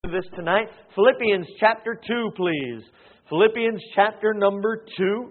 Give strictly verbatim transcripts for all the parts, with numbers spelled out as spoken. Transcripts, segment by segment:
This tonight, Philippians chapter two, please. Philippians chapter number two.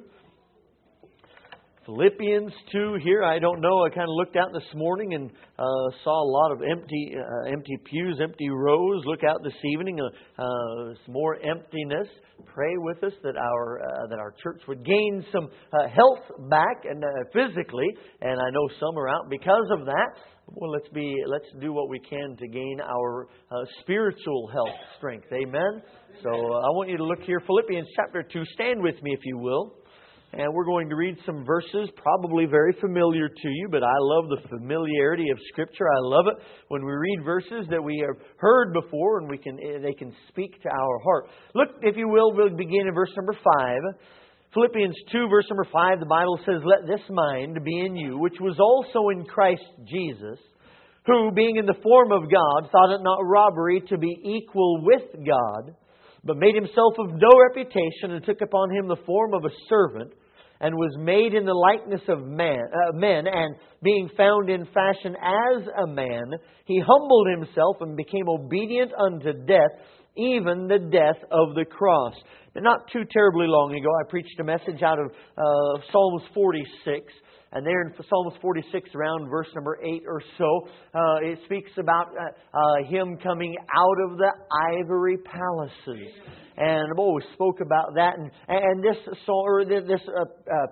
Philippians two here. I don't know. I kind of looked out this morning and uh, saw a lot of empty, uh, empty pews, empty rows. Look out this evening. Uh, uh, some more emptiness. Pray with us that our uh, that our church would gain some uh, health back and uh, physically. And I know some are out because of that. Well, let's be let's do what we can to gain our uh, spiritual health, strength. Amen. So uh, I want you to look here, Philippians chapter two. Stand with me if you will. And we're going to read some verses, probably very familiar to you, but I love the familiarity of Scripture. I love it when we read verses that we have heard before and we can they can speak to our heart. Look, if you will, we'll begin in verse number five. Philippians two, verse number five, the Bible says, "Let this mind be in you, which was also in Christ Jesus, who, being in the form of God, thought it not robbery to be equal with God, but made himself of no reputation, and took upon him the form of a servant, and was made in the likeness of man, uh, men, and being found in fashion as a man, he humbled himself and became obedient unto death, even the death of the cross." And not too terribly long ago, I preached a message out of uh, Psalms forty-six. And there in Psalms forty-six, around verse number eight or so, uh, it speaks about uh, uh, Him coming out of the ivory palaces. And I've always spoke about that. And, and this, or this uh, uh,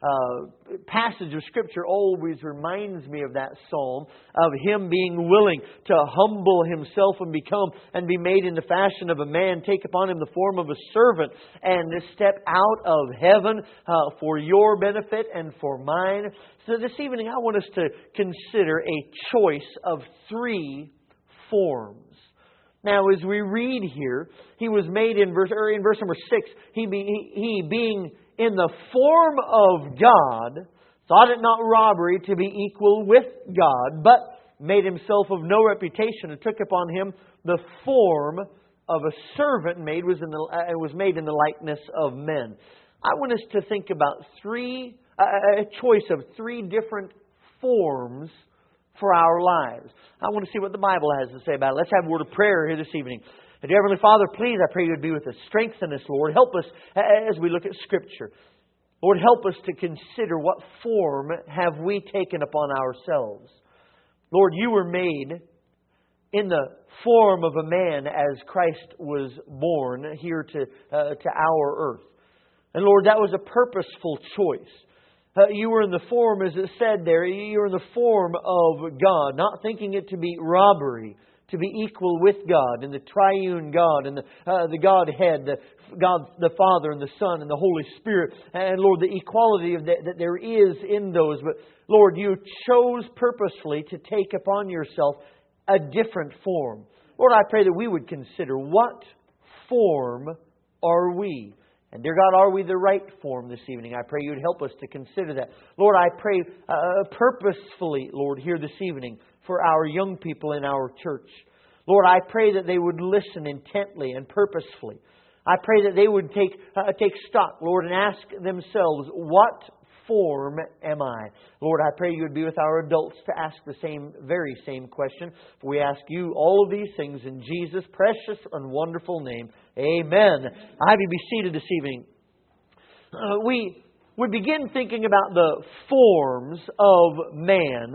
uh, passage of Scripture always reminds me of that psalm, of Him being willing to humble Himself and become and be made in the fashion of a man, take upon Him the form of a servant, and to step out of heaven uh, for your benefit and for mine. So this evening I want us to consider a choice of three forms. Now, as we read here, He was made in verse or in verse number six. He, be, he, he being in the form of God, thought it not robbery to be equal with God, but made Himself of no reputation, and took upon Him the form of a servant. Made was in the uh, was made in the likeness of men. I want us to think about three uh, a choice of three different forms for our lives. I want to see what the Bible has to say about it. Let's have a word of prayer here this evening. And dear Heavenly Father, please, I pray You would be with us. Strengthen us, Lord. Help us as we look at Scripture. Lord, help us to consider what form have we taken upon ourselves. Lord, You were made in the form of a man as Christ was born here to, uh, to our earth. And Lord, that was a purposeful choice. Uh, you were in the form, as it said there, you were in the form of God, not thinking it to be robbery, to be equal with God, and the triune God, and the, uh, the Godhead, the God the Father, and the Son, and the Holy Spirit. And Lord, the equality of the, that there is in those. But Lord, You chose purposefully to take upon Yourself a different form. Lord, I pray that we would consider, what form are we? And dear God, are we the right form this evening? I pray You'd help us to consider that. Lord, I pray uh, purposefully, Lord, here this evening for our young people in our church. Lord, I pray that they would listen intently and purposefully. I pray that they would take uh, take stock, Lord, and ask themselves, what form am I? Lord, I pray You would be with our adults to ask the same, very same question. For we ask You all of these things in Jesus' precious and wonderful name. Amen. I have you be seated this evening. Uh, we would begin thinking about the forms of man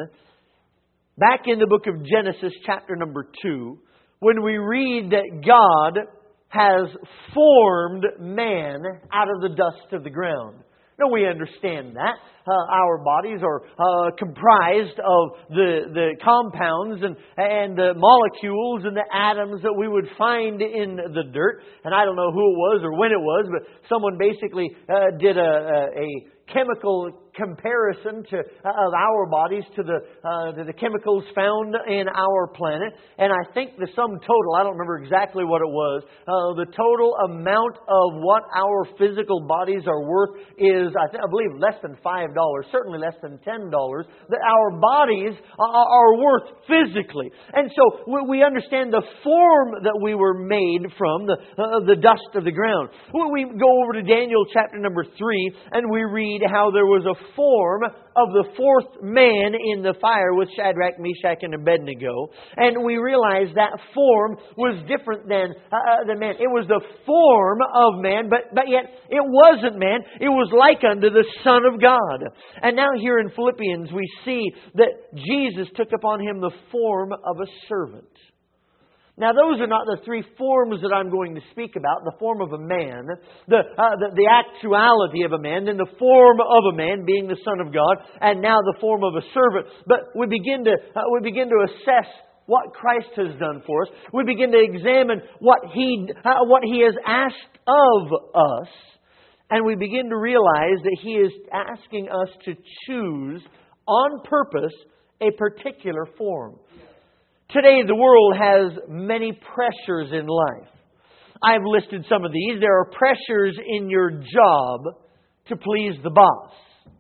back in the book of Genesis, chapter number two, when we read that God has formed man out of the dust of the ground. No, we understand that. Uh, our bodies are uh, comprised of the, the compounds and, and the molecules and the atoms that we would find in the dirt. And I don't know who it was or when it was, but someone basically uh, did a, a, a chemical comparison to uh, of our bodies to the uh, to the chemicals found in our planet, and I think the sum total, I don't remember exactly what it was, uh, the total amount of what our physical bodies are worth is, I, th- I believe, less than five dollars, certainly less than ten dollars, that our bodies are worth physically. And so we understand the form that we were made from, the, uh, the dust of the ground. We go over to Daniel chapter number three, and we read how there was a form of the fourth man in the fire with Shadrach, Meshach, and Abednego. And we realize that form was different than, uh, than man. It was the form of man, but, but yet it wasn't man. It was like unto the Son of God. And now here in Philippians we see that Jesus took upon Him the form of a servant. Now, those are not the three forms that I'm going to speak about. The form of a man, the, uh, the the actuality of a man, then the form of a man being the Son of God, and now the form of a servant. But we begin to uh, we begin to assess what Christ has done for us. We begin to examine what He uh, what He has asked of us, and we begin to realize that He is asking us to choose on purpose a particular form. Today, the world has many pressures in life. I've listed some of these. There are pressures in your job to please the boss.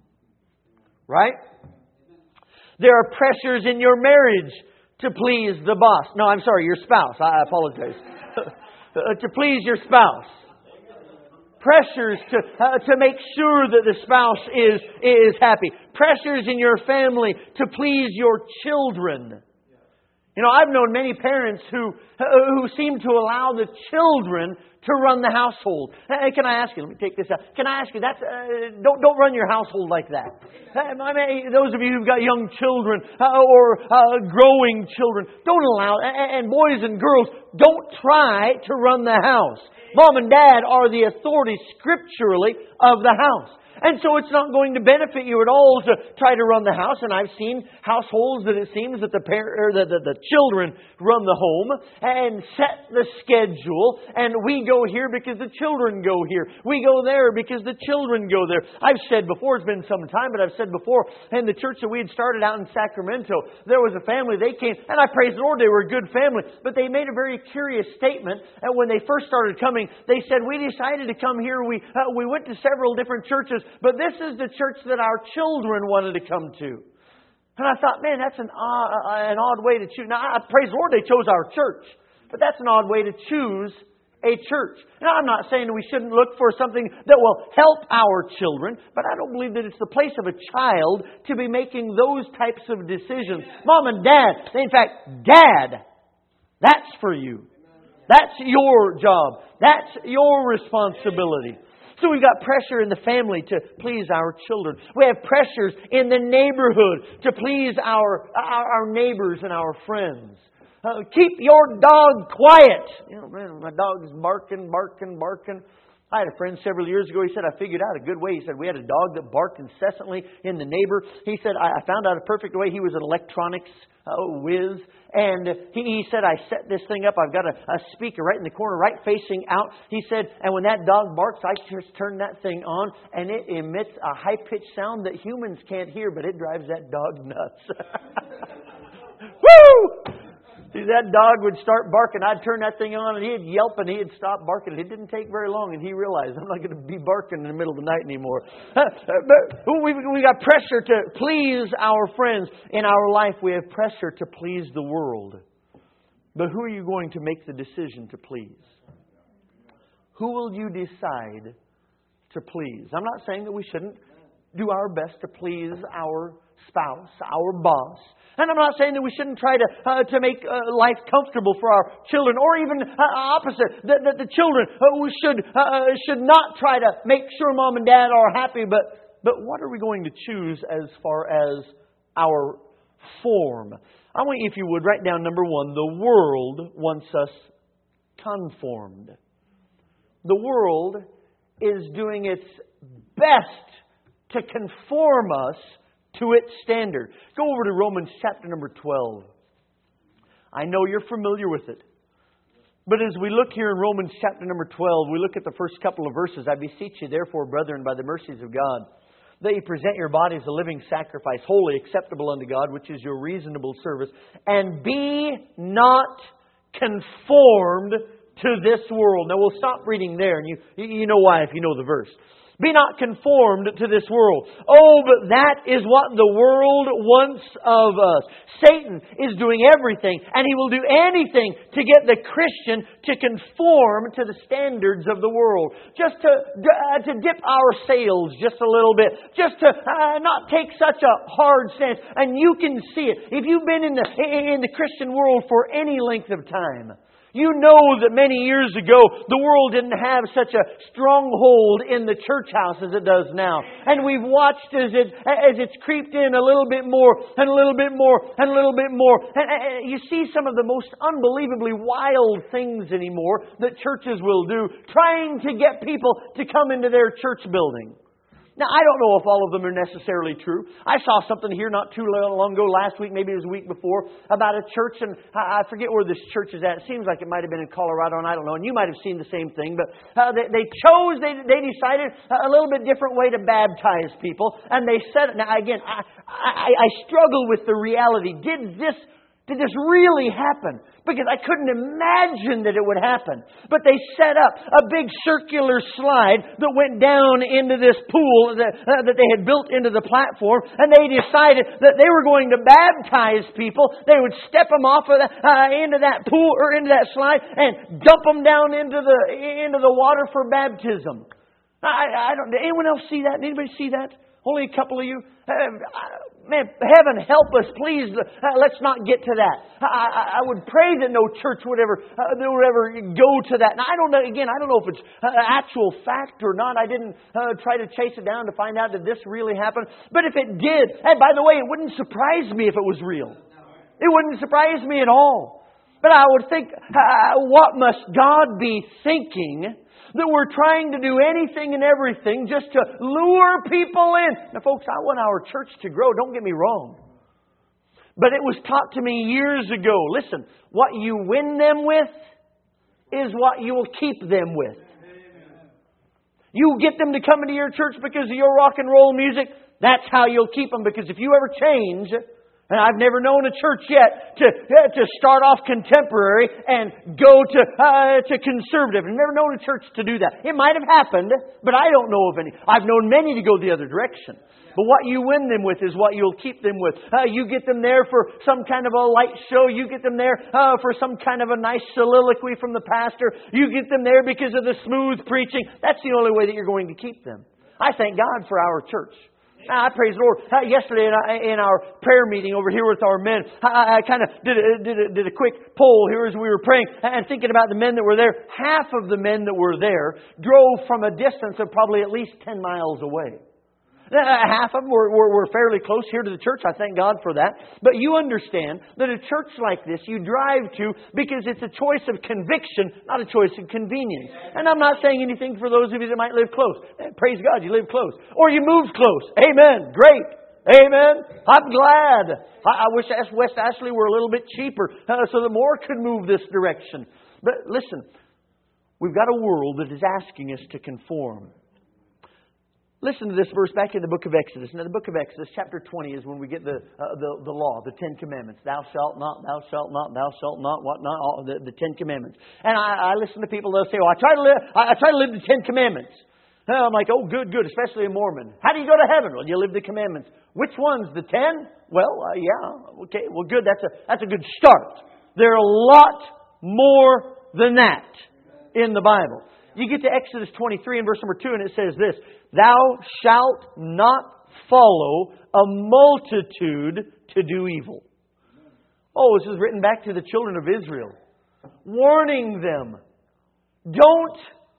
Right? There are pressures in your marriage to please the boss. No, I'm sorry, your spouse. I apologize. To please your spouse. Pressures to uh, to make sure that the spouse is, is happy. Pressures in your family to please your children. You know, I've known many parents who who seem to allow the children to run the household. Hey, can I ask you? Let me take this out. Can I ask you? That's uh, don't don't run your household like that. I mean, those of you who've got young children uh, or uh, growing children, don't allow. And boys and girls, don't try to run the house. Mom and Dad are the authorities scripturally of the house. And so it's not going to benefit you at all to try to run the house. And I've seen households that it seems that the par- or the, the, the children run the home and set the schedule. And we go here because the children go here. We go there because the children go there. I've said before, it's been some time, but I've said before, in the church that we had started out in Sacramento, there was a family, they came, and I praise the Lord, they were a good family. But they made a very curious statement. And when they first started coming, they said, we decided to come here. We, uh, we went to several different churches. But this is the church that our children wanted to come to. And I thought, man, that's an odd, an odd way to choose. Now, I praise the Lord, they chose our church. But that's an odd way to choose a church. Now, I'm not saying that we shouldn't look for something that will help our children, but I don't believe that it's the place of a child to be making those types of decisions. Mom and Dad, in fact, Dad, that's for you. That's your job. That's your responsibility. So we've got pressure in the family to please our children. We have pressures in the neighborhood to please our our, our neighbors and our friends. Uh, keep your dog quiet. You know, man, my dog's barking, barking, barking. I had a friend several years ago, he said, I figured out a good way. He said, we had a dog that barked incessantly in the neighbor. He said, I found out a perfect way. He was an electronics uh, whiz. And he, he said, I set this thing up. I've got a, a speaker right in the corner, right facing out. He said, and when that dog barks, I just turn that thing on, and it emits a high-pitched sound that humans can't hear, but it drives that dog nuts. Woo! See, that dog would start barking. I'd turn that thing on and he'd yelp and he'd stop barking. It didn't take very long and he realized, I'm not going to be barking in the middle of the night anymore. But we've, we've got pressure to please our friends. In our life, we have pressure to please the world. But who are you going to make the decision to please? Who will you decide to please? I'm not saying that we shouldn't do our best to please our spouse, our boss. And I'm not saying that we shouldn't try to uh, to make uh, life comfortable for our children, or even uh, opposite, that, that the children uh, we should uh, should not try to make sure mom and dad are happy. But but what are we going to choose as far as our form? I want you, if you would, write down number one. The world wants us conformed. The world is doing its best to conform us to its standard. Go over to Romans chapter number twelve. I know you're familiar with it. But as we look here in Romans chapter number twelve, we look at the first couple of verses. I beseech you, therefore, brethren, by the mercies of God, that you present your bodies a living sacrifice, holy, acceptable unto God, which is your reasonable service. And be not conformed to this world. Now we'll stop reading there, and you, you know why if you know the verse. Be not conformed to this world. Oh, but that is what the world wants of us. Satan is doing everything, and he will do anything to get the Christian to conform to the standards of the world. Just to, uh, to dip our sails just a little bit. Just to uh, not take such a hard stance. And you can see it. If you've been in the, in the Christian world for any length of time, you know that many years ago, the world didn't have such a stronghold in the church house as it does now. And we've watched as it as it's creeped in a little bit more, and a little bit more, and a little bit more. And you see some of the most unbelievably wild things anymore that churches will do, trying to get people to come into their church building. Now, I don't know if all of them are necessarily true. I saw something here not too long ago, last week, maybe it was a week before, about a church, and I forget where this church is at. It seems like it might have been in Colorado, and I don't know, and you might have seen the same thing, but uh, they, they chose, they, they decided a little bit different way to baptize people, and they said it. Now, again, I, I, I struggle with the reality. Did this Did this really happen? Because I couldn't imagine that it would happen. But they set up a big circular slide that went down into this pool that, uh, that they had built into the platform. And they decided that they were going to baptize people. They would step them off of the, uh, into that pool or into that slide and dump them down into the into the water for baptism. I, I don't. Did anyone else see that? Did anybody see that? Only a couple of you. Uh, man, heaven help us, please. Uh, let's not get to that. I, I, I would pray that no church would ever, uh, would ever go to that. Now, I don't know. Again, I don't know if it's uh, actual fact or not. I didn't uh, try to chase it down to find out that this really happened. But if it did, and by the way, it wouldn't surprise me if it was real. It wouldn't surprise me at all. But I would think, uh, what must God be thinking that we're trying to do anything and everything just to lure people in? Now, folks, I want our church to grow. Don't get me wrong. But it was taught to me years ago. Listen, what you win them with is what you will keep them with. You get them to come into your church because of your rock and roll music. That's how you'll keep them. Because if you ever change... And I've never known a church yet to uh, to start off contemporary and go to uh, to conservative. I've never known a church to do that. It might have happened, but I don't know of any. I've known many to go the other direction. But what you win them with is what you'll keep them with. Uh, you get them there for some kind of a light show. You get them there uh, for some kind of a nice soliloquy from the pastor. You get them there because of the smooth preaching. That's the only way that you're going to keep them. I thank God for our church. I praise the Lord. Uh, yesterday in our, in our prayer meeting over here with our men, I, I kind of did a, did, a, did a quick poll here as we were praying and thinking about the men that were there. Half of the men that were there drove from a distance of probably at least ten miles away. Uh, half of them were, were, were fairly close here to the church. I thank God for that. But you understand that a church like this you drive to because it's a choice of conviction, not a choice of convenience. And I'm not saying anything for those of you that might live close. Praise God, you live close. Or you moved close. Amen. Great. Amen. I'm glad. I, I wish West Ashley were a little bit cheaper uh, so that more could move this direction. But listen, we've got a world that is asking us to conform. Listen to this verse back in the book of Exodus. Now, the book of Exodus, chapter twenty, is when we get the uh, the, the law, the Ten Commandments. Thou shalt not, thou shalt not, thou shalt not, what not, all, the, the Ten Commandments. And I, I listen to people, they'll say, oh, I try to live, I, I try to live the Ten Commandments. And I'm like, oh, good, good, especially a Mormon. How do you go to heaven? Well, you live the commandments. Which ones? The ten? Well, uh, yeah, okay, well, good, that's a, that's a good start. There are a lot more than that in the Bible. You get to Exodus twenty-three and verse number two, and it says this: Thou shalt not follow a multitude to do evil. Oh, this is written back to the children of Israel, warning them, don't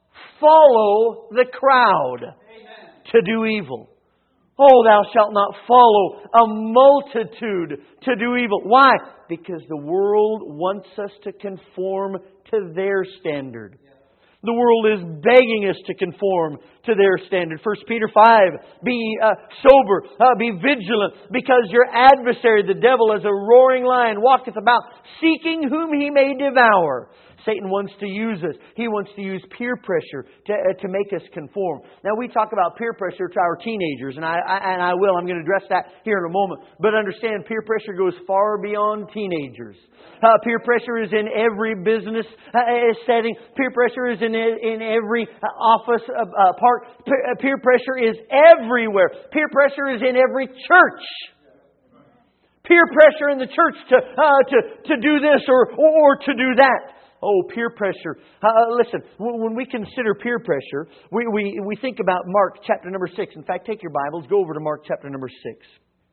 follow the crowd to do evil. Oh, thou shalt not follow a multitude to do evil. Why? Because the world wants us to conform to their standard. The world is begging us to conform to their standard. First Peter five, be uh, sober, uh, be vigilant, because your adversary, the devil, as a roaring lion, walketh about, seeking whom he may devour. Satan wants to use us. He wants to use peer pressure to, uh, to make us conform. Now, we talk about peer pressure to our teenagers, and I, I, and I will. I'm going to address that here in a moment. But understand, peer pressure goes far beyond teenagers. Uh, peer pressure is in every business uh, setting. Peer pressure is in, in every office uh, uh, part. Peer, peer pressure is everywhere. Peer pressure is in every church. Peer pressure in the church to uh, to to do this or or to do that. Oh, peer pressure. Uh, listen, when we consider peer pressure, we, we, we think about Mark chapter number six. In fact, take your Bibles, go over to Mark chapter number six.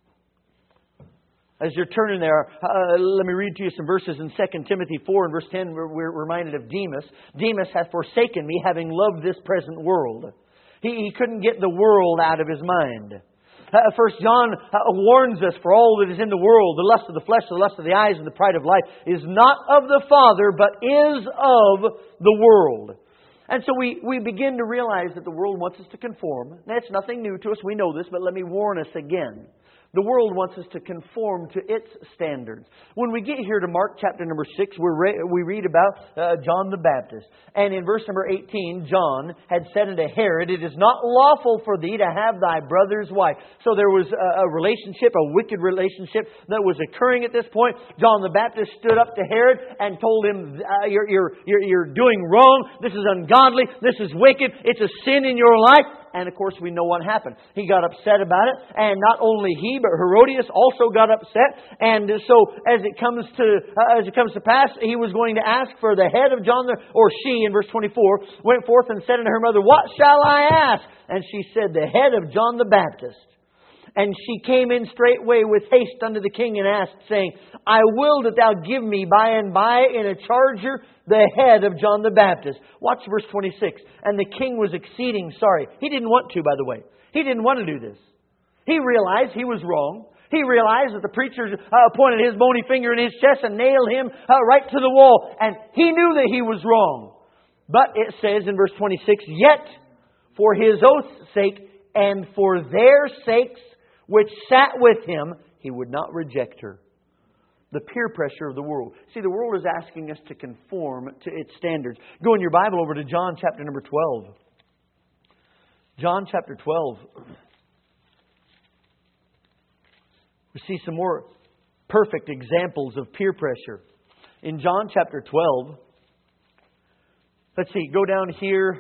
As you're turning there, uh, let me read to you some verses in Second Timothy four and verse ten. We're, we're reminded of Demas. Demas hath forsaken me, having loved this present world. He, he couldn't get the world out of his mind. Uh, First John uh, warns us, for all that is in the world, the lust of the flesh, the lust of the eyes, and the pride of life, is not of the Father, but is of the world. And so we, we begin to realize that the world wants us to conform. That's nothing new to us. We know this, but let me warn us again. The world wants us to conform to its standards. When we get here to Mark chapter number six, we're re- we read about uh, John the Baptist. And in verse number eighteen, John had said unto Herod, "It is not lawful for thee to have thy brother's wife." So there was a, a relationship, a wicked relationship that was occurring at this point. John the Baptist stood up to Herod and told him, uh, you're, you're, you're, you're doing wrong. This is ungodly. This is wicked. It's a sin in your life. And of course, we know what happened. He got upset about it. And not only he, but Herodias also got upset. And so as it comes to uh, as it comes to pass, he was going to ask for the head of John, the, or she, in verse twenty-four, went forth and said unto her mother, "What shall I ask?" And she said, "The head of John the Baptist." And she came in straightway with haste unto the king and asked, saying, "I will that thou give me by and by in a charger the head of John the Baptist." Watch verse twenty-six. And the king was exceeding sorry. He didn't want to, by the way. He didn't want to do this. He realized he was wrong. He realized that the preacher uh, pointed his bony finger in his chest and nailed him uh, right to the wall. And he knew that he was wrong. But it says in verse twenty-six, "Yet for his oath's sake and for their sakes which sat with him, he would not reject her." The peer pressure of the world. See, the world is asking us to conform to its standards. Go in your Bible over to John chapter number twelve. John chapter twelve. We see some more perfect examples of peer pressure. In John chapter twelve, let's see, go down here.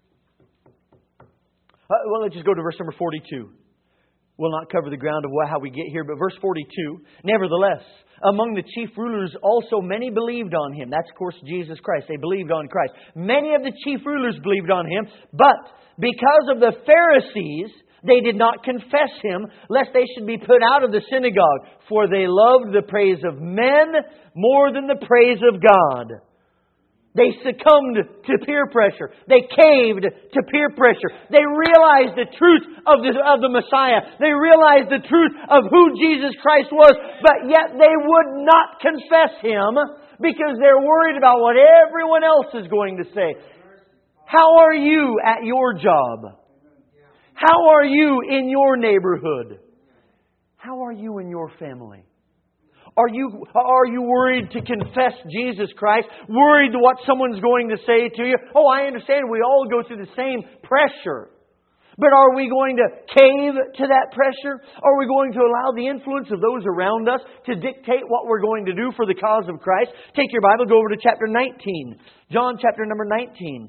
Uh, well, let's just go to verse number forty-two. We'll not cover the ground of how we get here, but verse forty-two, "Nevertheless, among the chief rulers also many believed on Him." That's, of course, Jesus Christ. They believed on Christ. "Many of the chief rulers believed on Him, but because of the Pharisees, they did not confess Him, lest they should be put out of the synagogue. For they loved the praise of men more than the praise of God." They succumbed to peer pressure. They caved to peer pressure. They realized the truth of the, of the Messiah. They realized the truth of who Jesus Christ was. But yet they would not confess Him because they're worried about what everyone else is going to say. How are you at your job? How are you in your neighborhood? How are you in your family? Are you, are you worried to confess Jesus Christ? Worried what someone's going to say to you? Oh, I understand we all go through the same pressure. But are we going to cave to that pressure? Are we going to allow the influence of those around us to dictate what we're going to do for the cause of Christ? Take your Bible, go over to chapter nineteen. John chapter number nineteen.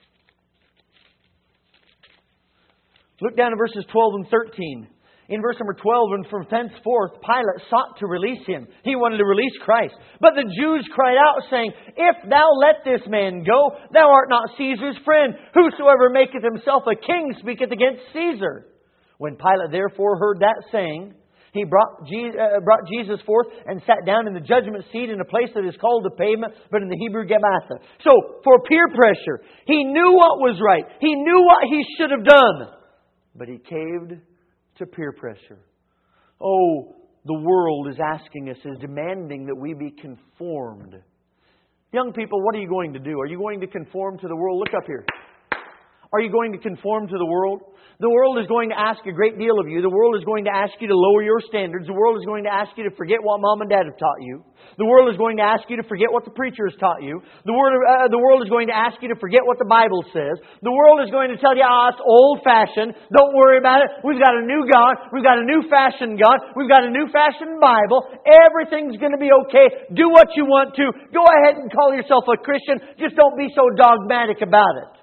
Look down at verses twelve and thirteen. In verse number twelve, "And from thenceforth Pilate sought to release Him." He wanted to release Christ. "But the Jews cried out, saying, If thou let this man go, thou art not Caesar's friend. Whosoever maketh himself a king speaketh against Caesar. When Pilate therefore heard that saying, he brought, Je- uh, brought Jesus forth and sat down in the judgment seat in a place that is called the pavement, but in the Hebrew Gabbatha." So, for peer pressure, he knew what was right. He knew what he should have done. But he caved to peer pressure. Oh, the world is asking us, is demanding that we be conformed. Young people, what are you going to do? Are you going to conform to the world? Look up here. Are you going to conform to the world? The world is going to ask a great deal of you. The world is going to ask you to lower your standards. The world is going to ask you to forget what Mom and Dad have taught you. The world is going to ask you to forget what the preacher has taught you. The world, uh, the world is going to ask you to forget what the Bible says. The world is going to tell you, ah, it's old-fashioned. Don't worry about it. We've got a new God. We've got a new-fashioned God. We've got a new-fashioned Bible. Everything's going to be okay. Do what you want to. Go ahead and call yourself a Christian. Just don't be so dogmatic about it.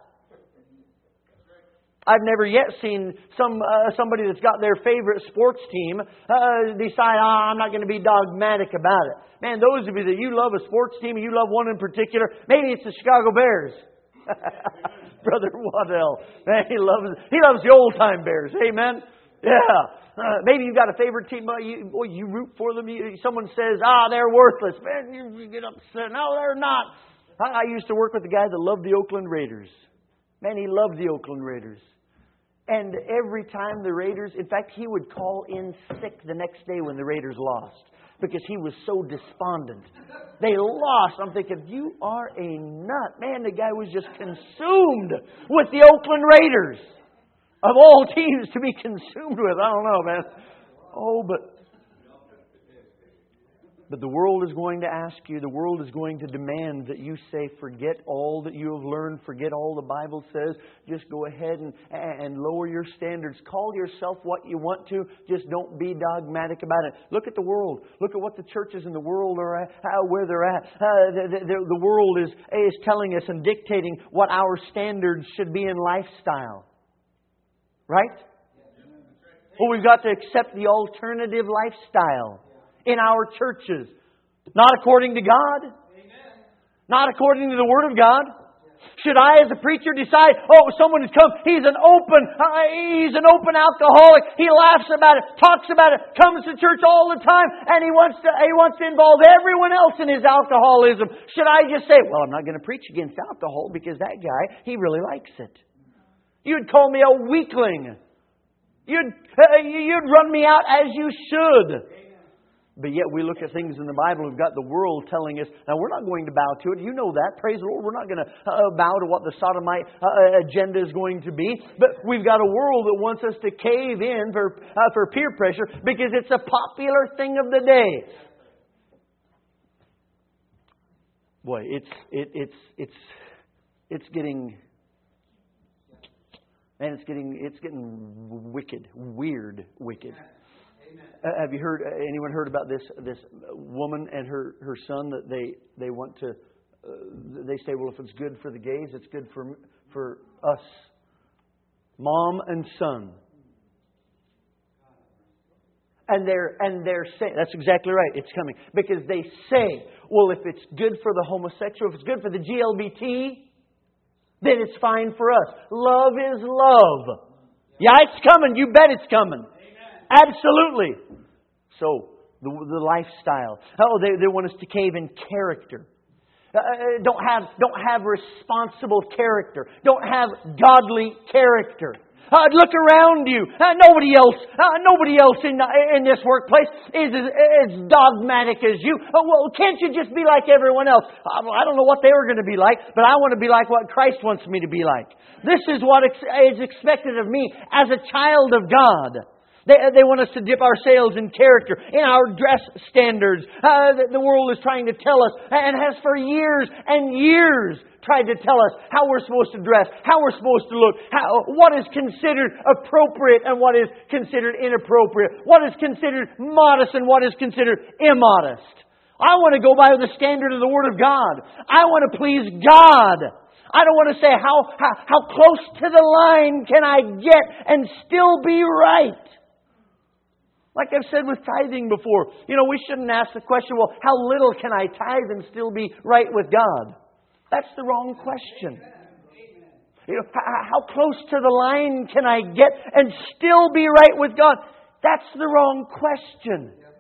I've never yet seen some uh, somebody that's got their favorite sports team uh, decide, ah, I'm not going to be dogmatic about it. Man, those of you that you love a sports team, and you love one in particular, maybe it's the Chicago Bears. Brother Waddell, man, he loves he loves the old time Bears. Amen. Yeah. Uh, maybe you've got a favorite team. Uh, you, boy, you root for them. You, someone says, ah, they're worthless. Man, you, you get upset. No, they're not. I, I used to work with a guy that loved the Oakland Raiders. Man, he loved the Oakland Raiders. And every time the Raiders, in fact, he would call in sick the next day when the Raiders lost because he was so despondent. They lost. I'm thinking, you are a nut. Man, the guy was just consumed with the Oakland Raiders. Of all teams to be consumed with. I don't know, man. Oh, but... But the world is going to ask you, the world is going to demand that you say, forget all that you have learned, forget all the Bible says, just go ahead and, and lower your standards. Call yourself what you want to, just don't be dogmatic about it. Look at the world. Look at what the churches in the world are at, how, where they're at. Uh, the, the, the world is, is telling us and dictating what our standards should be in lifestyle. Right? Well, we've got to accept the alternative lifestyle in our churches. Not according to God. Amen. Not according to the Word of God. Should I as a preacher decide, oh, someone has come, he's an open, uh, he's an open alcoholic, he laughs about it, talks about it, comes to church all the time, and he wants to he wants to involve everyone else in his alcoholism. Should I just say, well, I'm not going to preach against alcohol because that guy, he really likes it. You'd call me a weakling. You'd, uh, you'd run me out as you should. But yet we look at things in the Bible. We've got the world telling us, now we're not going to bow to it. You know that. Praise the Lord. We're not going to uh, bow to what the sodomite uh, agenda is going to be. But we've got a world that wants us to cave in for uh, for peer pressure because it's a popular thing of the day. Boy, it's it, it's it's it's getting and it's getting it's getting wicked, weird, wicked. Uh, have you heard? Uh, anyone heard about this? This woman and her, her son that they they want to. Uh, they say, well, if it's good for the gays, it's good for for us. Mom and son. And they're and they're saying that's exactly right. It's coming because they say, well, if it's good for the homosexual, if it's good for the G L B T, then it's fine for us. Love is love. Yeah, it's coming. You bet it's coming. Absolutely. So, the, the lifestyle. Oh, they, they want us to cave in character. Uh, don't have don't have responsible character. Don't have godly character. Uh, look around you. Uh, nobody else. Uh, nobody else in in this workplace is as, as dogmatic as you. Uh, well, can't you just be like everyone else? Uh, I don't know what they were going to be like, but I want to be like what Christ wants me to be like. This is what is expected of me as a child of God. They, they want us to dip our sails in character, in our dress standards. Uh, the, the world is trying to tell us, and has for years and years tried to tell us how we're supposed to dress, how we're supposed to look, how, what is considered appropriate and what is considered inappropriate, what is considered modest and what is considered immodest. I want to go by the standard of the Word of God. I want to please God. I don't want to say how, how, how close to the line can I get and still be right. Like I've said with tithing before, you know, we shouldn't ask the question, well, how little can I tithe and still be right with God? That's the wrong question. You know, how close to the line can I get and still be right with God? That's the wrong question.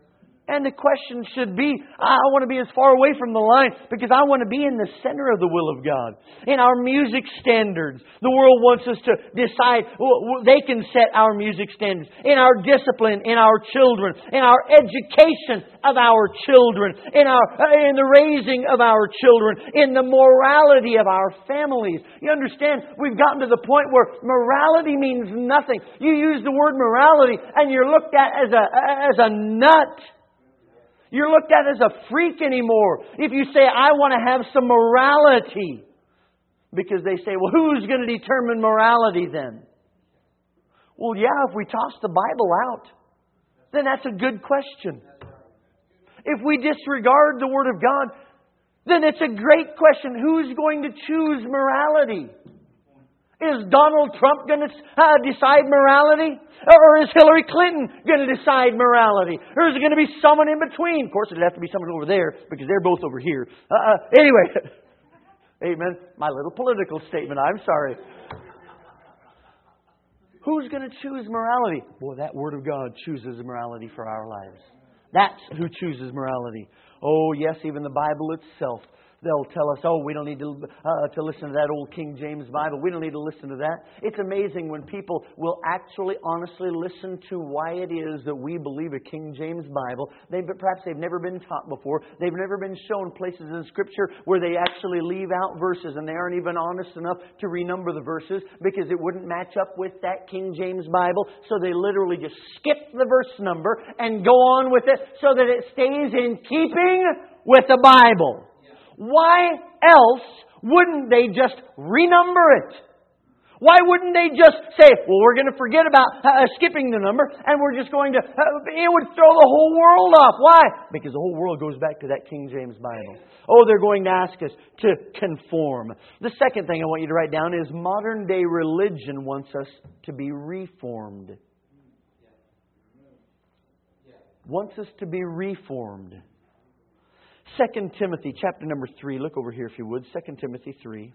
And the question should be, I want to be as far away from the line because I want to be in the center of the will of God. In our music standards, the world wants us to decide, they can set our music standards. In our discipline, in our children, in our education of our children, in our in the raising of our children, in the morality of our families. You understand, we've gotten to the point where morality means nothing. You use the word morality and you're looked at as a as a nut. You're looked at as a freak anymore. If you say, I want to have some morality. Because they say, well, who's going to determine morality then? Well, yeah, if we toss the Bible out, then that's a good question. If we disregard the Word of God, then it's a great question. Who's going to choose morality? Is Donald Trump going to uh, decide morality? Or is Hillary Clinton going to decide morality? Or is it going to be someone in between? Of course, it'd have to be someone over there because they're both over here. Uh, uh, anyway, amen. My little political statement. I'm sorry. Who's going to choose morality? Boy, that Word of God chooses morality for our lives. That's who chooses morality. Oh, yes, even the Bible itself. They'll tell us, oh, we don't need to uh, to listen to that old King James Bible. We don't need to listen to that. It's amazing when people will actually honestly listen to why it is that we believe a King James Bible. They perhaps they've never been taught before. They've never been shown places in Scripture where they actually leave out verses and they aren't even honest enough to renumber the verses because it wouldn't match up with that King James Bible. So they literally just skip the verse number and go on with it so that it stays in keeping with the Bible. Why else wouldn't they just renumber it? Why wouldn't they just say, well, we're going to forget about uh, skipping the number and we're just going to... Uh, it would throw the whole world off. Why? Because the whole world goes back to that King James Bible. Oh, they're going to ask us to conform. The second thing I want you to write down is modern day religion wants us to be reformed. Wants us to be reformed. Second Timothy chapter number three. Look over here if you would. Second Timothy three.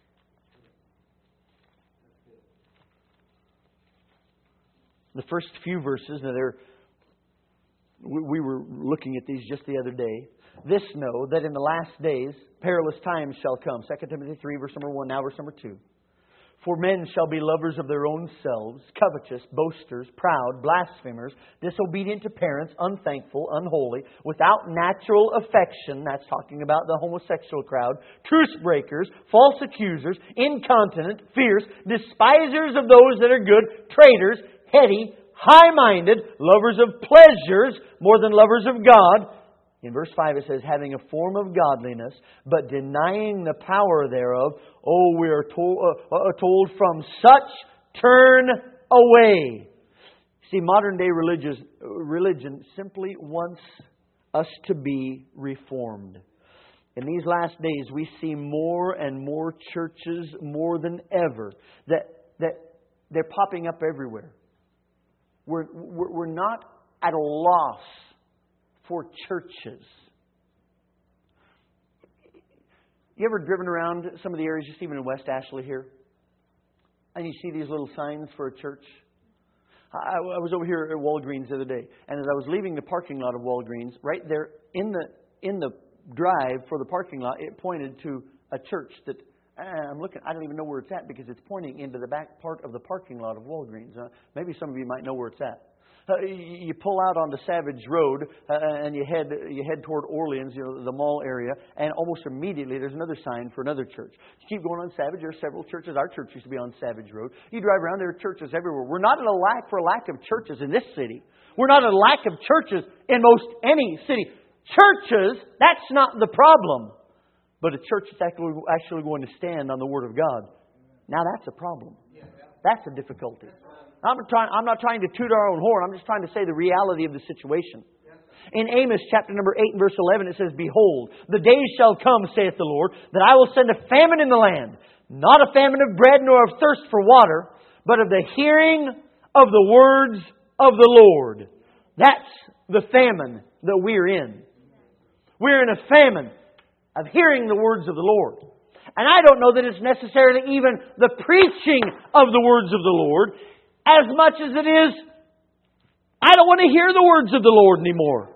The first few verses. Now, they're, we, we were looking at these just the other day. This know that in the last days perilous times shall come. Second Timothy three, verse number one. Now verse number two. For men shall be lovers of their own selves, covetous, boasters, proud, blasphemers, disobedient to parents, unthankful, unholy, without natural affection. That's talking about the homosexual crowd. Truce breakers, false accusers, incontinent, fierce, despisers of those that are good, traitors, heady, high-minded, lovers of pleasures more than lovers of God. In verse five it says, having a form of godliness, but denying the power thereof. Oh, we are told, uh, uh, told from such turn away. See, modern day religious, religion simply wants us to be reformed. In these last days, we see more and more churches, more than ever, that, that they're popping up everywhere. We're, we're, we're not at a loss for churches. You ever driven around some of the areas, just even in West Ashley here, and you see these little signs for a church? I, I was over here at Walgreens the other day, and as I was leaving the parking lot of Walgreens, right there in the in the drive for the parking lot, it pointed to a church that I'm looking. I don't even know where it's at because it's pointing into the back part of the parking lot of Walgreens. Uh, maybe some of you might know where it's at. Uh, you pull out onto Savage Road uh, and you head you head toward Orleans, you know, the mall area, and almost immediately there's another sign for another church. You keep going on Savage, there are several churches. Our church used to be on Savage Road. You drive around, there are churches everywhere. We're not at a lack for a lack of churches in this city. We're not at a lack of churches in most any city. Churches, that's not the problem. But a church that's actually, actually going to stand on the Word of God, now that's a problem. That's a difficulty. I'm not, trying, I'm not trying to toot our own horn. I'm just trying to say the reality of the situation. In Amos chapter number eight and verse eleven, it says, behold, the days shall come, saith the Lord, that I will send a famine in the land, not a famine of bread nor of thirst for water, but of the hearing of the words of the Lord. That's the famine that we're in. We're in a famine of hearing the words of the Lord. And I don't know that it's necessarily even the preaching of the words of the Lord as much as it is, I don't want to hear the words of the Lord anymore.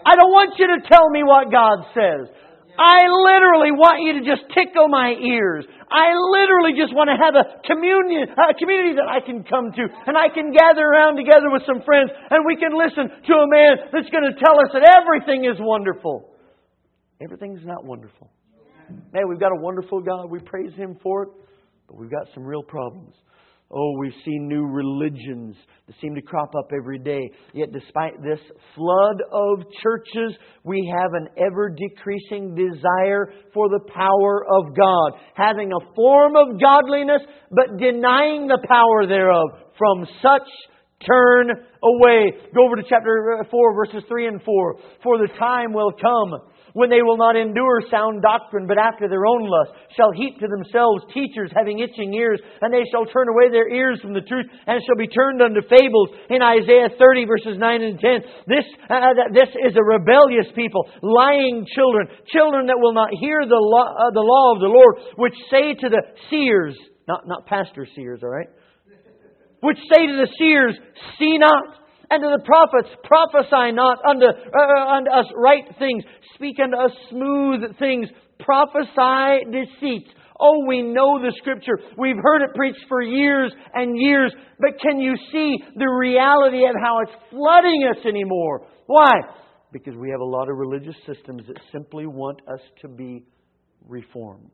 I don't want you to tell me what God says. I literally want you to just tickle my ears. I literally just want to have a communion, a community that I can come to, and I can gather around together with some friends, and we can listen to a man that's going to tell us that everything is wonderful. Everything's not wonderful. Man, we've got a wonderful God. We praise Him for it, but we've got some real problems. Oh, we've seen new religions that seem to crop up every day. Yet despite this flood of churches, we have an ever-decreasing desire for the power of God. Having a form of godliness, but denying the power thereof. From such turn away. Go over to chapter four, verses three and four. For the time will come when they will not endure sound doctrine, but after their own lust shall heap to themselves teachers having itching ears, and they shall turn away their ears from the truth, and shall be turned unto fables. In Isaiah thirty, verses nine and ten, this uh, this is a rebellious people, lying children, children that will not hear the law, uh, the law of the Lord, which say to the seers, not not pastor seers, all right, which say to the seers, see not. And to the prophets, prophesy not unto, uh, unto us right things. Speak unto us smooth things. Prophesy deceits. Oh, we know the Scripture. We've heard it preached for years and years. But can you see the reality of how it's flooding us anymore? Why? Because we have a lot of religious systems that simply want us to be reformed.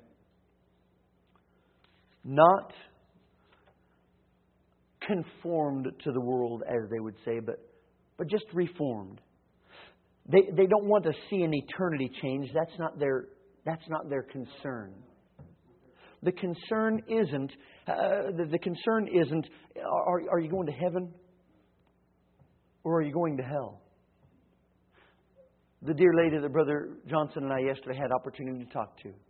Not conformed to the world, as they would say, but but just reformed. They they don't want to see an eternity change. That's not their that's not their concern. The concern isn't uh, the, the concern isn't are are you going to heaven or are you going to hell? The dear lady that Brother Johnson and I yesterday had opportunity to talk to.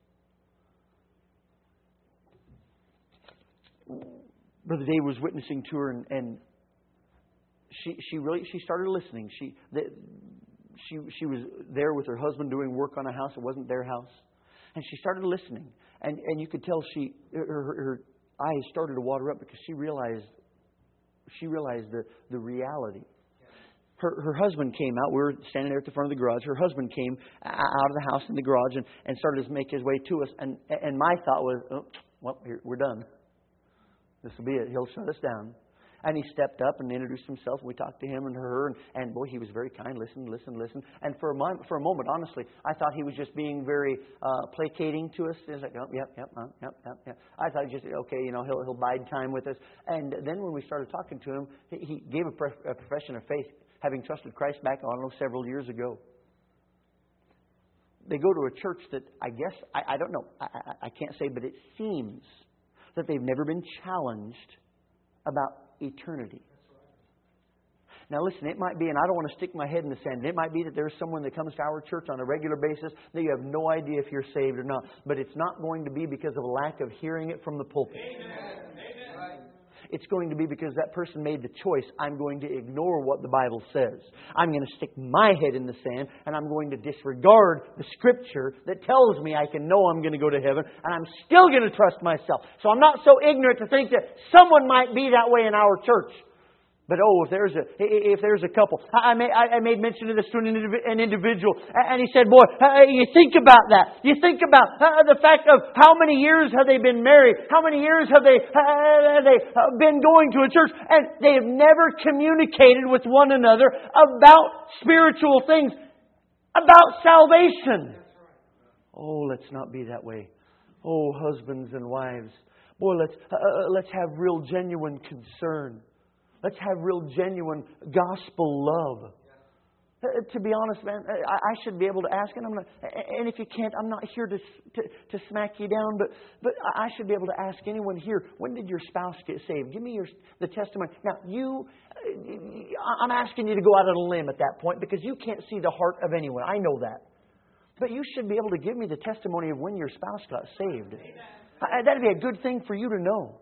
Brother Dave was witnessing to her, and, and she she really she started listening. She the, she she was there with her husband doing work on a house. It wasn't their house, and she started listening. And and you could tell she her, her eyes started to water up because she realized she realized the the reality. Her her husband came out. We were standing there at the front of the garage. Her husband came out of the house in the garage and, and started to make his way to us. And and my thought was, oh, well, here, we're done. This will be it. He'll shut us down. And he stepped up and introduced himself. We talked to him and her. And, and boy, he was very kind. Listen, listen, listen. And for a, moment, for a moment, honestly, I thought he was just being very uh, placating to us. He was like, oh, yep, yep, oh, yep, yep, yep. I thought just, okay, you know, he'll, he'll bide time with us. And then when we started talking to him, he, he gave a, pre- a profession of faith, having trusted Christ back, I don't know, several years ago. They go to a church that I guess, I, I don't know, I, I, I can't say, but it seems that they've never been challenged about eternity. Now listen, it might be, and I don't want to stick my head in the sand, it might be that there's someone that comes to our church on a regular basis that you have no idea if you're saved or not. But it's not going to be because of a lack of hearing it from the pulpit. Amen. Amen. It's going to be because that person made the choice. I'm going to ignore what the Bible says. I'm going to stick my head in the sand, and I'm going to disregard the Scripture that tells me I can know I'm going to go to heaven, and I'm still going to trust myself. So I'm not so ignorant to think that someone might be that way in our church. But oh, if there's a if there's a couple, I made I made mention of this to an individual, and he said, "Boy, you think about that. You think about the fact of how many years have they been married? How many years have they have they been going to a church, and they have never communicated with one another about spiritual things, about salvation." Oh, let's not be that way. Oh, husbands and wives, boy, let's uh, let's have real, genuine concern. Let's have real, genuine gospel love. Uh, to be honest, man, I, I should be able to ask, and I'm not. And if you can't, I'm not here to, to to smack you down. But but I should be able to ask anyone here: when did your spouse get saved? Give me your the testimony. Now you, I'm asking you to go out on a limb at that point because you can't see the heart of anyone. I know that, but you should be able to give me the testimony of when your spouse got saved. Amen. That'd be a good thing for you to know.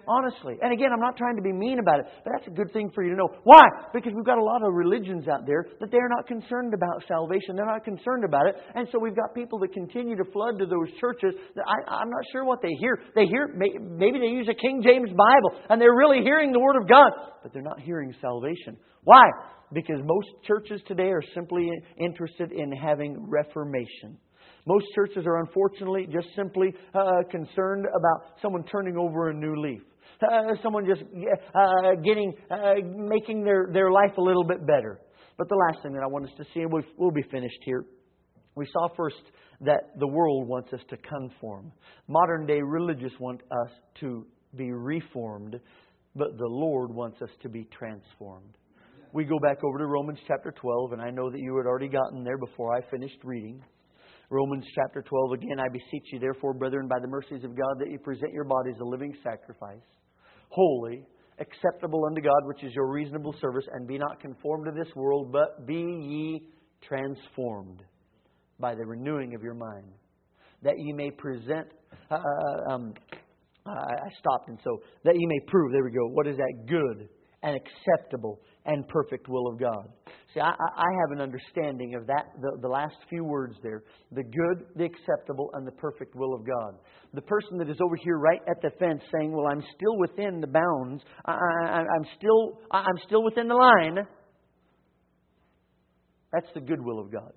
Honestly. And again, I'm not trying to be mean about it, but that's a good thing for you to know. Why? Because we've got a lot of religions out there that they're not concerned about salvation. They're not concerned about it. And so we've got people that continue to flood to those churches that I, I'm not sure what they hear. They hear, maybe they use a King James Bible and they're really hearing the Word of God, but they're not hearing salvation. Why? Because most churches today are simply interested in having reformation. Most churches are unfortunately just simply uh, concerned about someone turning over a new leaf. Uh, someone just uh, getting, uh, making their, their life a little bit better. But the last thing that I want us to see, and we'll, we'll be finished here. We saw first that the world wants us to conform. Modern day religious want us to be reformed, but the Lord wants us to be transformed. We go back over to Romans chapter twelve, and I know that you had already gotten there before I finished reading. Romans chapter twelve, again, I beseech you, therefore, brethren, by the mercies of God, that you present your bodies a living sacrifice, holy, acceptable unto God, which is your reasonable service, and be not conformed to this world, but be ye transformed by the renewing of your mind, that ye may present, uh, um, I stopped, and so, that ye may prove, there we go, what is that good and acceptable and perfect will of God. See, I, I have an understanding of that, the, the last few words there. The good, the acceptable, and the perfect will of God. The person that is over here right at the fence saying, well, I'm still within the bounds. I, I, I'm still I'm still within the line. That's the good will of God.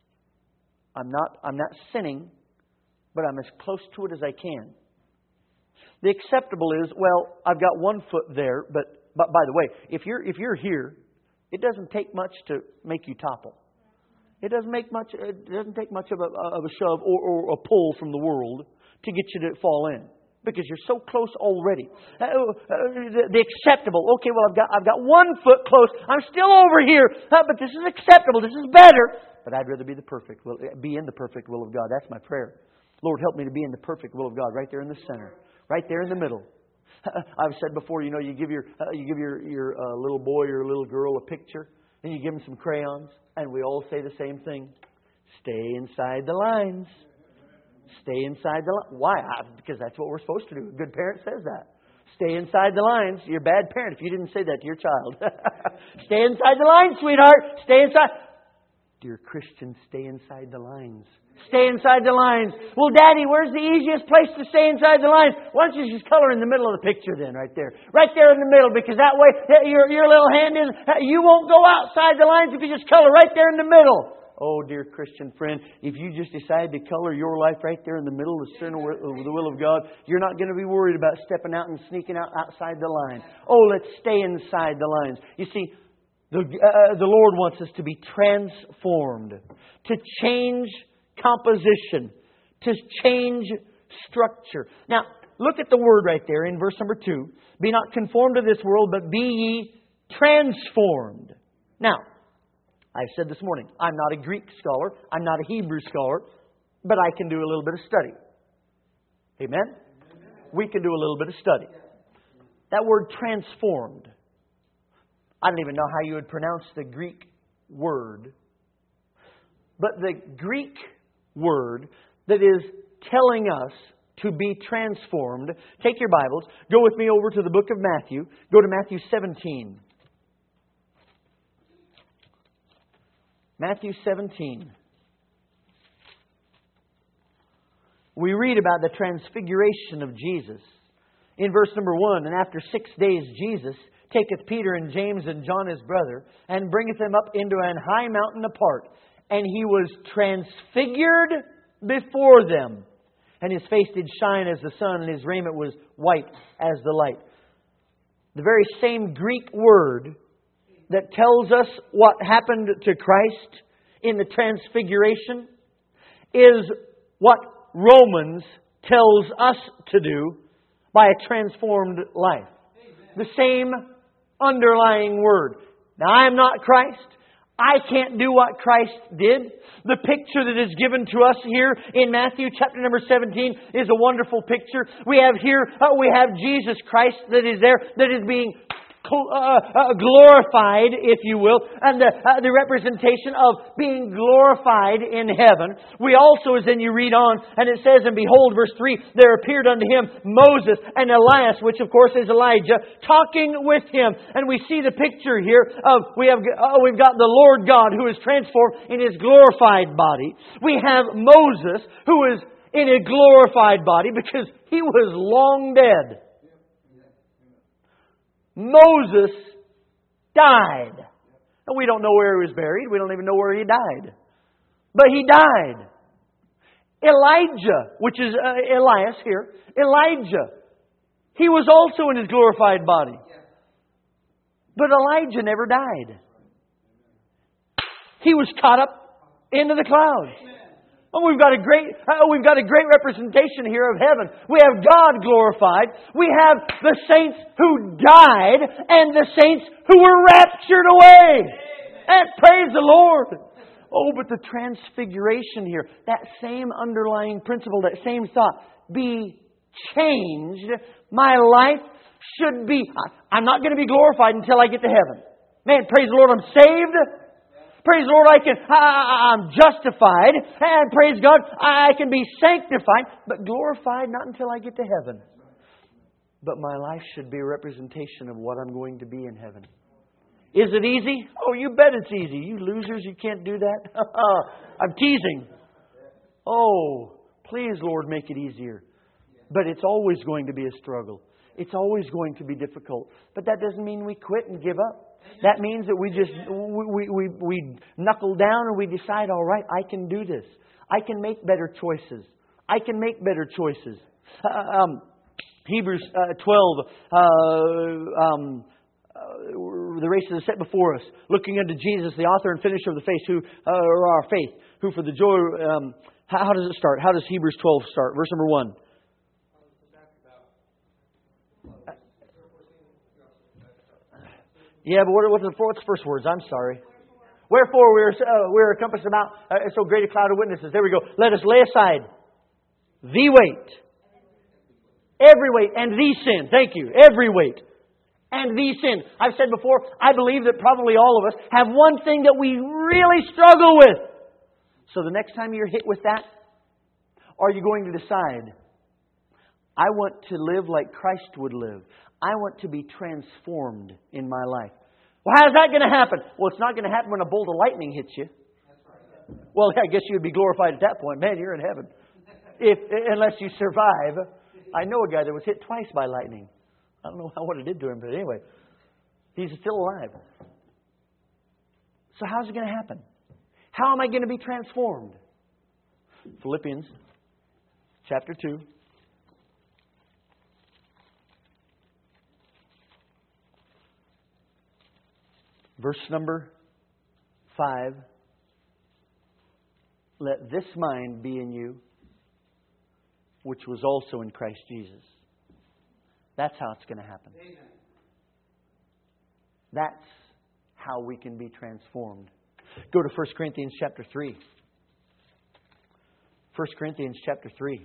I'm not, I'm not sinning, but I'm as close to it as I can. The acceptable is, well, I've got one foot there, but But by the way, if you're if you're here, it doesn't take much to make you topple. It doesn't make much. It doesn't take much of a of a shove or, or a pull from the world to get you to fall in, because you're so close already. Uh, uh, the, the acceptable. Okay, well I've got I've got one foot close. I'm still over here, uh, but this is acceptable. This is better. But I'd rather be the perfect will, be in the perfect will of God. That's my prayer. Lord, help me to be in the perfect will of God, right there in the center, right there in the middle. I've said before, you know, you give your uh, you give your your uh, little boy or little girl a picture, and you give them some crayons, and we all say the same thing: stay inside the lines. Stay inside the lines. Why? Because that's what we're supposed to do. A good parent says that. Stay inside the lines. You're a bad parent if you didn't say that to your child. Stay inside the lines, sweetheart. Stay inside. Dear Christian, stay inside the lines. Stay inside the lines. Well, Daddy, where's the easiest place to stay inside the lines? Why don't you just color in the middle of the picture then, right there? Right there in the middle, because that way your, your little hand is, you won't go outside the lines if you just color right there in the middle. Oh, dear Christian friend, if you just decide to color your life right there in the middle of the center of the will of God, you're not going to be worried about stepping out and sneaking out outside the line. Oh, let's stay inside the lines. You see, the, uh, the Lord wants us to be transformed, to change composition, to change structure. Now, look at the word right there in verse number two. Be not conformed to this world, but be ye transformed. Now, I said this morning, I'm not a Greek scholar, I'm not a Hebrew scholar, but I can do a little bit of study. Amen? Amen. We can do a little bit of study. That word transformed, I don't even know how you would pronounce the Greek word, but the Greek word that is telling us to be transformed. Take your Bibles. Go with me over to the book of Matthew. Go to Matthew seventeen. Matthew seventeen. We read about the transfiguration of Jesus. In verse number one, and after six days Jesus taketh Peter and James and John his brother, and bringeth them up into an high mountain apart. And He was transfigured before them. And His face did shine as the sun, and His raiment was white as the light. The very same Greek word that tells us what happened to Christ in the transfiguration is what Romans tells us to do by a transformed life. The same underlying word. Now, I am not Christ. I can't do what Christ did. The picture that is given to us here in Matthew chapter number seventeen is a wonderful picture. We have here, uh, we have Jesus Christ that is there, that is being uh, uh, glorified, if you will, and the, uh, the representation of being glorified in heaven. We also, as then you read on, and it says, and behold, verse three, there appeared unto him Moses and Elias, which of course is Elijah, talking with him. And we see the picture here of, we have, uh, we've got the Lord God who is transformed in His glorified body. We have Moses who is in a glorified body because he was long dead. Moses died. And we don't know where he was buried. We don't even know where he died. But he died. Elijah, which is uh, Elias here, Elijah, he was also in his glorified body. But Elijah never died. He was caught up into the clouds. Oh, we've got a great, uh, we've got a great representation here of heaven. We have God glorified. We have the saints who died and the saints who were raptured away. And praise the Lord. Oh, but the transfiguration here, that same underlying principle, that same thought, be changed. My life should be. I'm not going to be glorified until I get to heaven. Man, praise the Lord, I'm saved. Praise the Lord, I can, I, I'm justified. And praise God, I can be sanctified. But glorified not until I get to heaven. But my life should be a representation of what I'm going to be in heaven. Is it easy? Oh, you bet it's easy. You losers, you can't do that. I'm teasing. Oh, please, Lord, make it easier. But it's always going to be a struggle. It's always going to be difficult. But that doesn't mean we quit and give up. That means that we just we, we, we knuckle down and we decide, all right, I can do this. I can make better choices. I can make better choices. Uh, um, Hebrews uh, twelve, uh, um, uh, the race is set before us, looking unto Jesus, the author and finisher of the faith, who uh, or our faith, who for the joy. Um, how, how does it start? How does Hebrews twelve start? Verse number one. Yeah, but what, what's, the, what's the first words? I'm sorry. Wherefore we are, uh, we are encompassed about uh, so great a cloud of witnesses. There we go. Let us lay aside the weight. Every weight and the sin. Thank you. Every weight and the sin. I've said before, I believe that probably all of us have one thing that we really struggle with. So the next time you're hit with that, are you going to decide, I want to live like Christ would live. I want to be transformed in my life. Well, how's that going to happen? Well, it's not going to happen when a bolt of lightning hits you. Well, I guess you'd be glorified at that point. Man, you're in heaven. If unless you survive. I know a guy that was hit twice by lightning. I don't know how, what it did to him, but anyway, he's still alive. So how's it going to happen? How am I going to be transformed? Philippians chapter two. Verse number five. Let this mind be in you, which was also in Christ Jesus. That's how it's going to happen. Amen. That's how we can be transformed. Go to First Corinthians chapter three. First Corinthians chapter three.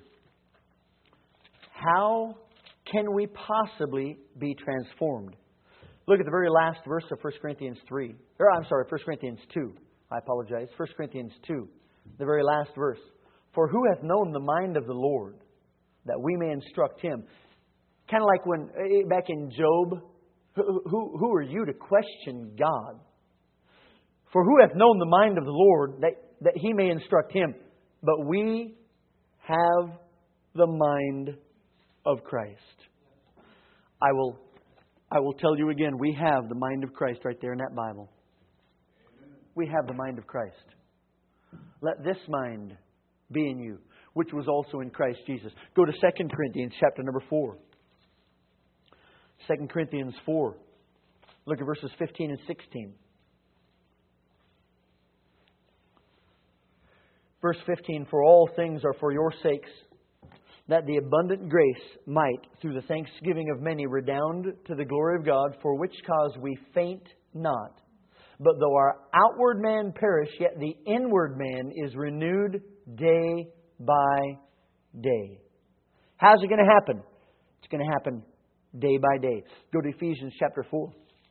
How can we possibly be transformed? Look at the very last verse of First Corinthians three. Or I'm sorry, First Corinthians two. I apologize. First Corinthians two. The very last verse. For who hath known the mind of the Lord, that we may instruct him? Kind of like when, back in Job, who, who, who are you to question God? For who hath known the mind of the Lord, that, that he may instruct him? But we have the mind of Christ. I will, I will tell you again, we have the mind of Christ right there in that Bible. We have the mind of Christ. Let this mind be in you, which was also in Christ Jesus. Go to Second Corinthians chapter number four. Second Corinthians four. Look at verses fifteen and sixteen. Verse fifteen, for all things are for your sakes, that the abundant grace might, through the thanksgiving of many, redound to the glory of God, for which cause we faint not. But though our outward man perish, yet the inward man is renewed day by day. How's it going to happen? It's going to happen day by day. Go to Ephesians chapter four.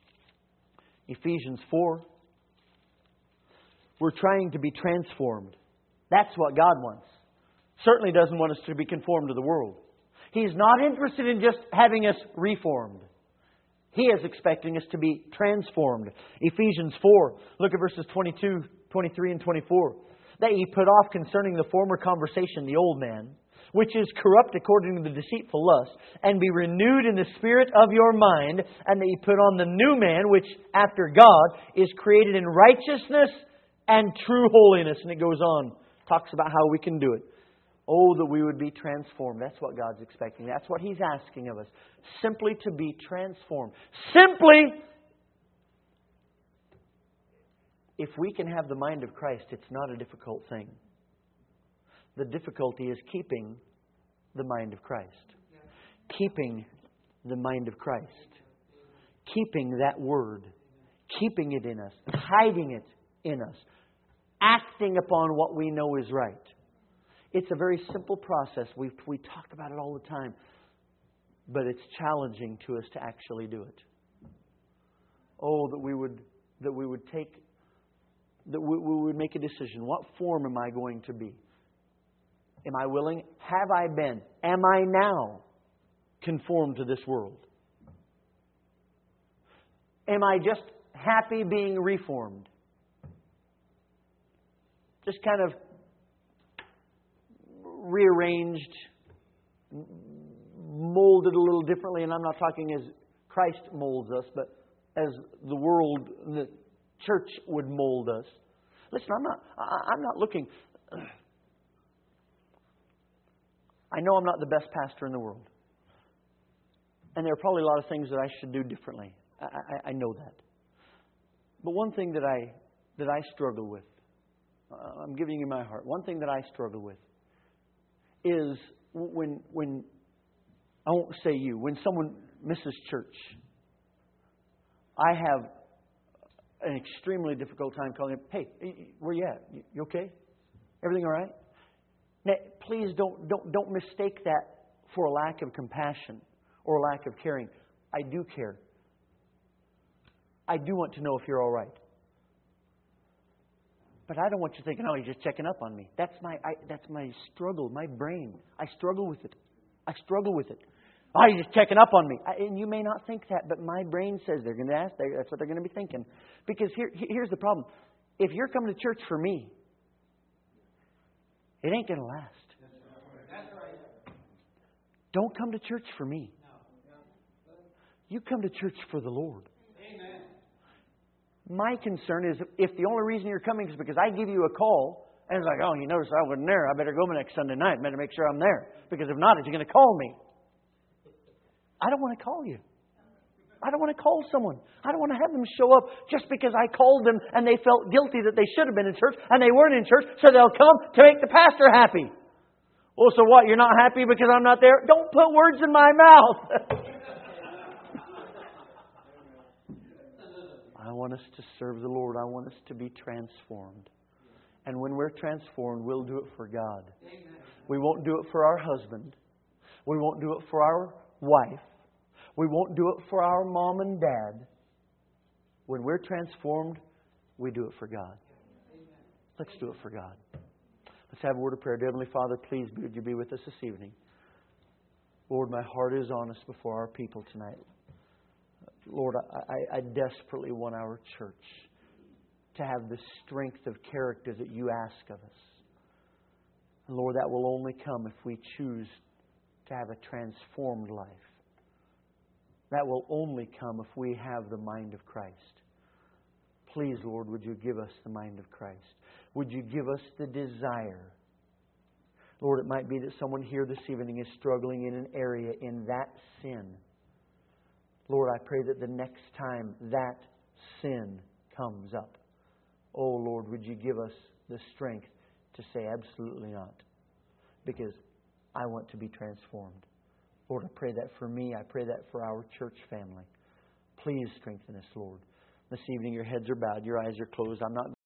Ephesians four. We're trying to be transformed. That's what God wants. Certainly doesn't want us to be conformed to the world. He's not interested in just having us reformed. He is expecting us to be transformed. Ephesians four, look at verses twenty-two, twenty-three, and twenty-four. That ye put off concerning the former conversation the old man, which is corrupt according to the deceitful lust, and be renewed in the spirit of your mind, and that ye put on the new man, which after God is created in righteousness and true holiness. And it goes on, talks about how we can do it. Oh, that we would be transformed. That's what God's expecting. That's what He's asking of us. Simply to be transformed. Simply, if we can have the mind of Christ, it's not a difficult thing. The difficulty is keeping the mind of Christ. Keeping the mind of Christ. Keeping that Word. Keeping it in us. Hiding it in us. Acting upon what we know is right. It's a very simple process. We we talk about it all the time. But it's challenging to us to actually do it. Oh, that we would that we would take that we, we would make a decision. What form am I going to be? Am I willing? Have I been? Am I now conformed to this world? Am I just happy being reformed? Just kind of rearranged, molded a little differently. And I'm not talking as Christ molds us, but as the world, the church would mold us. Listen, I'm not, I'm not looking... I know I'm not the best pastor in the world. And there are probably a lot of things that I should do differently. I, I, I know that. But one thing that I that I struggle with, uh, I'm giving you my heart. One thing that I struggle with is when when I won't say you, when someone misses church, I have an extremely difficult time calling them. Hey, where you at? You okay? Everything all right? Now, please don't don't don't mistake that for a lack of compassion or a lack of caring. I do care. I do want to know if you're all right. But I don't want you thinking, oh, you're just checking up on me. That's my I, that's my struggle, my brain. I struggle with it. I struggle with it. Oh, you're just checking up on me. I, and you may not think that, but my brain says they're going to ask. That's what they're going to be thinking. Because here, here's the problem. If you're coming to church for me, it ain't going to last. That's right. Don't come to church for me. You come to church for the Lord. Amen. My concern is if the only reason you're coming is because I give you a call, and it's like, oh, you noticed I wasn't there. I better go next Sunday night. I better make sure I'm there. Because if not, you're going to call me. I don't want to call you. I don't want to call someone. I don't want to have them show up just because I called them and they felt guilty that they should have been in church and they weren't in church, so they'll come to make the pastor happy. Well, so what? You're not happy because I'm not there? Don't put words in my mouth. I want us to serve the Lord. I want us to be transformed. And when we're transformed, we'll do it for God. We won't do it for our husband. We won't do it for our wife. We won't do it for our mom and dad. When we're transformed, we do it for God. Let's do it for God. Let's have a word of prayer. Dear Heavenly Father, please would you be with us this evening. Lord, my heart is honest before our people tonight. Lord, I, I desperately want our church to have the strength of character that you ask of us. And Lord, that will only come if we choose to have a transformed life. That will only come if we have the mind of Christ. Please, Lord, would you give us the mind of Christ? Would you give us the desire? Lord, it might be that someone here this evening is struggling in an area in that sin. Lord, I pray that the next time that sin comes up, oh Lord, would you give us the strength to say absolutely not? Because I want to be transformed. Lord, I pray that for me. I pray that for our church family. Please strengthen us, Lord. This evening your heads are bowed, your eyes are closed. I'm not